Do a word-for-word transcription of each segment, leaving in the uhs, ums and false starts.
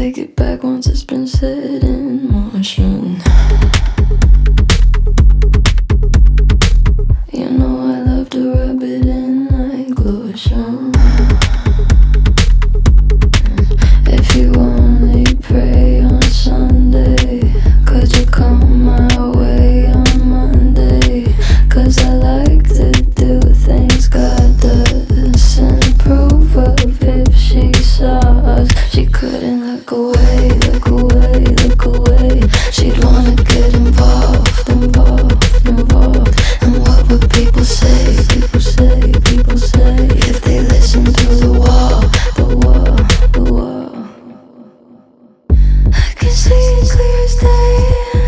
take it back once it's been set in motion. You know I love to rub it in like lotion. If you only pray on Sunday, could you come my way on Monday? Cause I like to do things God does and approve of. If she saw us, she couldn't look away, look away, look away. She'd wanna get involved, involved, involved. And what would people say, people say, people say, if they listen to the wall, the wall, the wall? I can see it clear as day.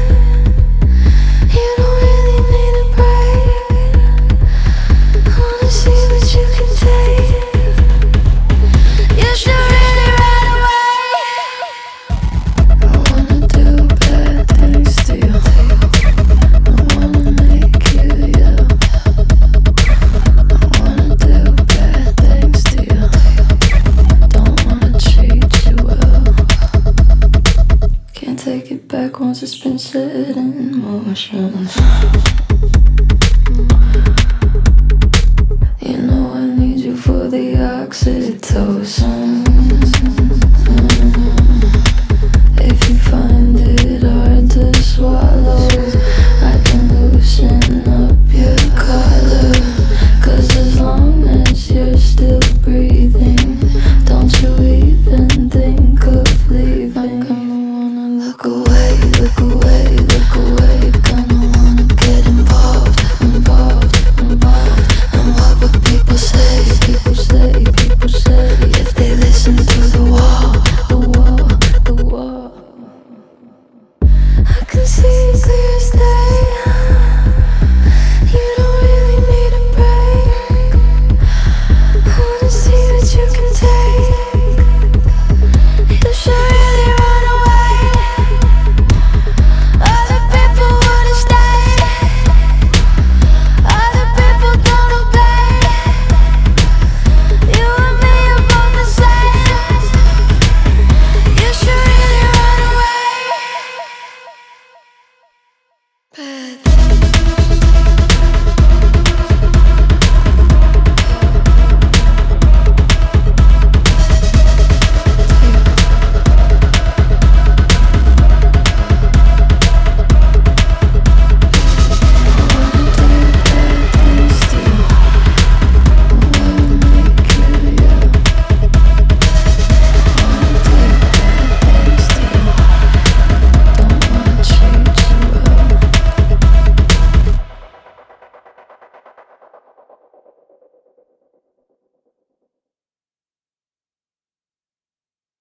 You don't really need a break. I wanna see what you can take. You should really right away. I wanna do bad things to you. I wanna make you yell. I wanna do bad things to you. Don't wanna treat you well. Can't take it back once it's been set in motion. You know I need you for the oxytocin.